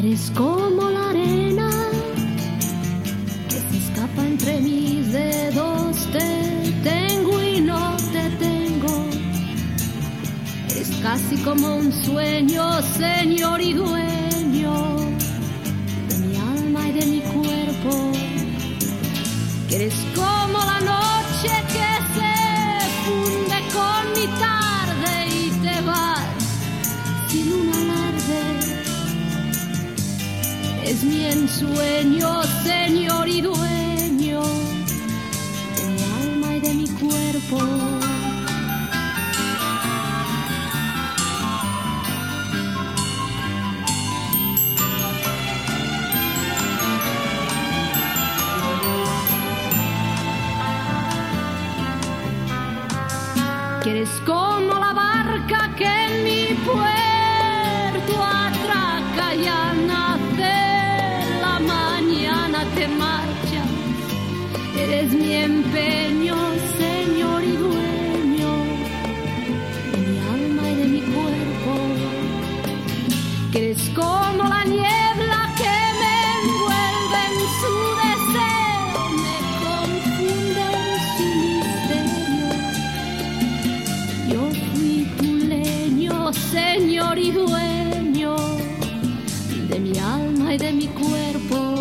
Eres como la arena que se escapa entre mis dedos. Te tengo y no te tengo. Eres casi como un sueño, Señor y dueño de mi alma y de mi cuerpo. Que eres como la noche que se funde con mi tarde y te vas sin un alarde. Es mi ensueño, Señor y dueño de mi alma y de mi cuerpo. Que eres como la barca que en mi puerto atraca y al nacer la mañana te marchas. Eres mi empeño, Señor y dueño de mi alma y de mi cuerpo. Que eres como la niebla que me envuelve en su deseo, me confunde en su misterio. Yo fui tu leño, Señor y dueño de mi alma y de mi cuerpo.